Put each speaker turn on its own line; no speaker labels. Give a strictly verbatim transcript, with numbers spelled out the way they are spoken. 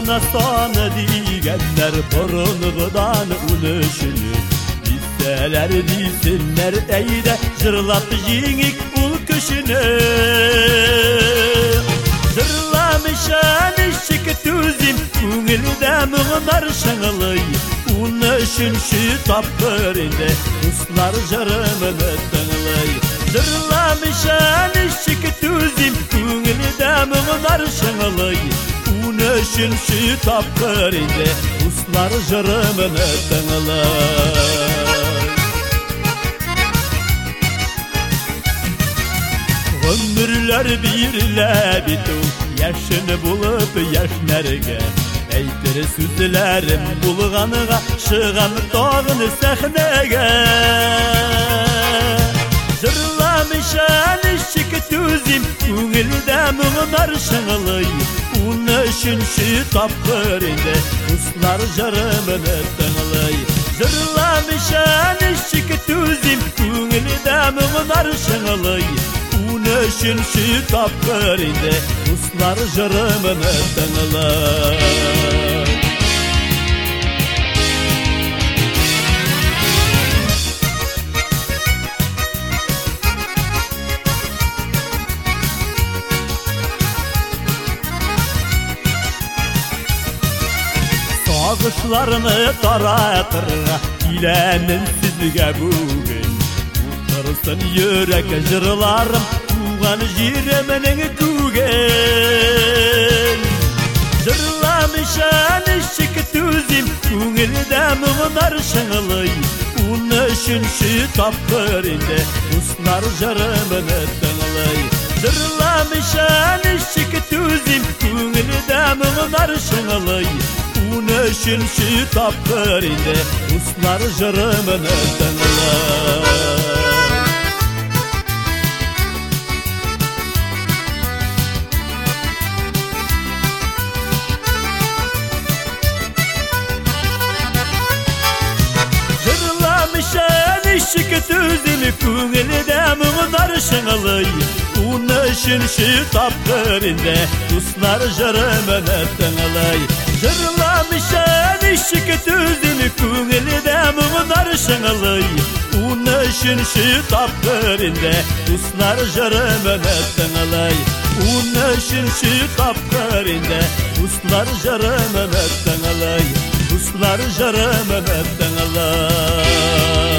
Sana sana digenler burunğudan unuşunu Bizdeler bilsinler eyde Jırlap jinik ul köşünü Jırlamışan işçik tüzim Күңілді мұғынар шыңылый Уны үшінші тапқырынды Ұслар жырымыны тыңылый Жырламышан ішчік түзім Күңілді мұғынар шыңылый Уны үшінші тапқырынды Ұслар жырымыны тыңылый Ömürler birle bitu Yaşını bulup yaşnerge Eytir süzlerim bulğanıga Şığam doğını səhnege Jırlamışan işçik tüzim Күңілді мұғынар шыңылый Уны үшінші тапқырынды Ұслар жырымыны тыңылый Jırlamışan işçik tüzim Күңілді мұғынар шыңылый Üçüncü tapqırında Ruslar jırımını tınılar Sağışlarını taratırga Bilenin sizge bugün Utırsın yürek jırlarım Tuğan jireminin kügen Jırlamışan işçik tüzim Күңілді мұғынар шыңылый Уны үшінші тапқырында Ұслар жырымыны тыңылый Jırlamışan işçik tüzim Күңілді мұғынар шыңылый Уны үшінші тапқырында Ұслар жырымыны тыңылый Işık tüzümü Күңілді мұғынар шыңылый Уны үшінші тапқырында Ұслар жырымыны тыңылый Жырламышан işık tüzümü Күңілді мұғынар шыңылый Уны үшінші тапқырында Ұслар жырымыны тыңылый Уны үшінші тапқырында Ұслар жырымыны тыңылый Ұслар жырымыны тыңылый